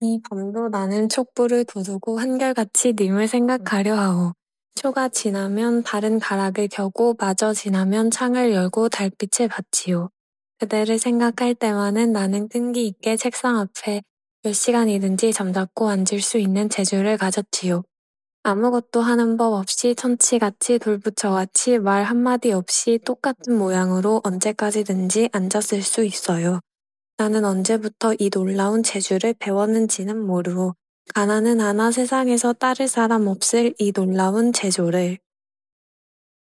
이 밤도 나는 촛불을 두르고 한결같이 님을 생각하려 하오. 초가 지나면 다른 가락을 켜고 마저 지나면 창을 열고 달빛을 받지요. 그대를 생각할 때만은 나는 끈기 있게 책상 앞에 몇 시간이든지 잠자코 앉을 수 있는 재주를 가졌지요. 아무것도 하는 법 없이 천치같이 돌부처같이 말 한마디 없이 똑같은 모양으로 언제까지든지 앉았을 수 있어요. 나는 언제부터 이 놀라운 재주를 배웠는지는 모르고 가나는 하나 세상에서 따를 사람 없을 이 놀라운 재주를